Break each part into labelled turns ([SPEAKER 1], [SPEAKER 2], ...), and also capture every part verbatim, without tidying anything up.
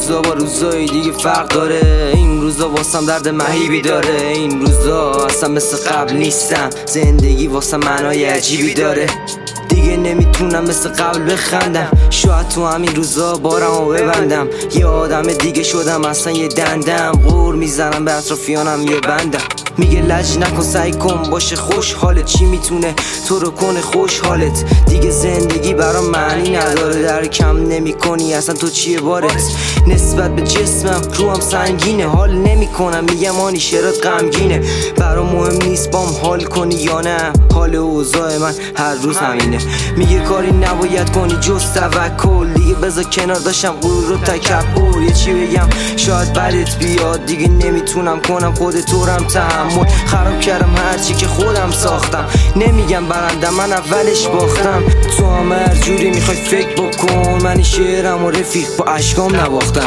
[SPEAKER 1] روزا با روزای دیگه فرق داره. این روزا واسم درد مهیبی داره. این روزا اصلا مثل قبل نیستم. زندگی واسم معنای عجیبی داره. دیگه نمیتونم مثل قبل بخندم. شاید تو همین روزا بارمو ببندم. یه آدم دیگه شدم اصلا یه دندم. غور میزنم به اطرافیانم یه بندم. میگه لج نکن سعی کن باشه خوشحالت. چی میتونه تو رو کنه خوشحالت؟ دیگه زندگی برام معنی نداره. در کم نمی کنی اصلا تو چیه بارت؟ نسبت به جسمم روحم سنگینه. حال نمی کنم میگم آنی شرات غمگینه. برام مهم نیست بام حال کنی یا نه. حال اوضاع من هر روز همینه. میگه کاری نباید کنی جز توکل. دیگه بذار کنار داشتم غرور و تکبر. یه چی بگم شاید بدت بیاد. دیگه نمیتونم کنم خود تو رم تحمل. خراب کردم هرچی که خودم ساختم. نمیگم برندم من اولش باختم. تو هم هر جوری میخوای فکر بکن. من این شعرم و رفیق با اشکام نباختم.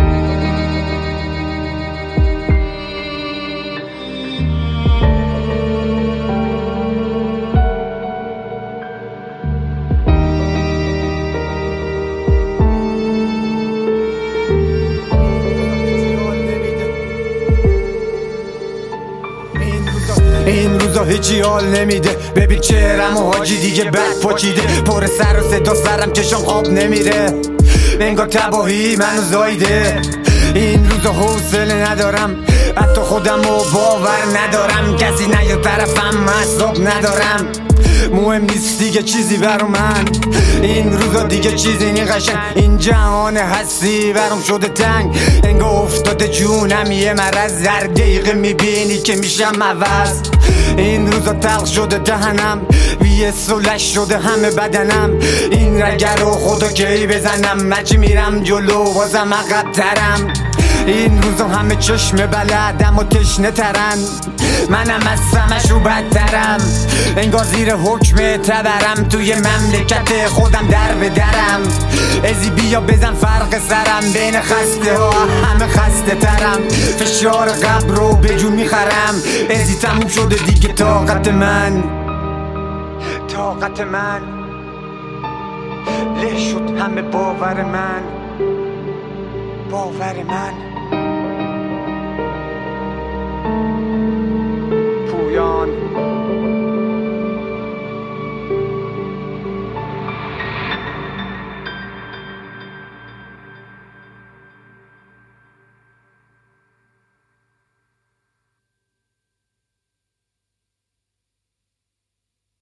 [SPEAKER 2] این روزا هیچی حال نمیده. ببین چهرم و حاجی دیگه بد پاچیده. پر سر و صدا سرم چشم خواب نمیره. انگار تباهی منو زایده. این روزا حوصله ندارم. حتی خودم رو باور ندارم. کسی نیاد طرفم حساب ندارم. مهم نیست دیگه چیزی برا من. این روزا دیگه چیزی نی قشنگ. این جهان هستی برام شده تنگ. انگار افتاده جونم یه مرض. هر دقیقه میبینی که میشم عوض. این روزا تلخ شده دهنم. ویه سلش شده همه بدنم. این رگر رو خدا کی بزنم. مچی میرم جلو بازم عقب ترم. این روزا همه چشم بلدم و تشنه ترن. منم از همشو بدترم. انگار زیر حکم تبرم. توی مملکت خودم در به درم. ازی بیا بزن فرق سرم. بین خسته ها همه خسته ترم. فشار قبر رو به جون میخرم. ازی تموم شده دیگه طاقت من. طاقت من له شد همه باور من. باور من پویان